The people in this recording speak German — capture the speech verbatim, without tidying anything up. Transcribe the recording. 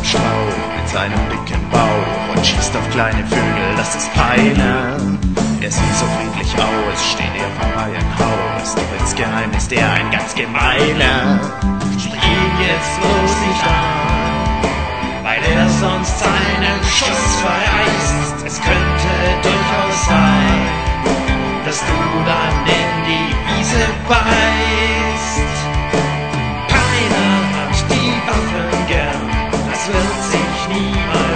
Strauch mit seinem dicken Bauch und schießt auf kleine Vögel, das ist Peiner. Er sieht so friedlich aus, steht er vom Reihenhaus, doch insgeheim ist er ein ganz gemeiner. Sprich ihn jetzt bloß nicht an, weil er sonst seinen Schuss verreißt. Es könnte durchaus sein, dass du dann in die Wiese beißt. Keiner hat die Waffen gern, das wird sich niemand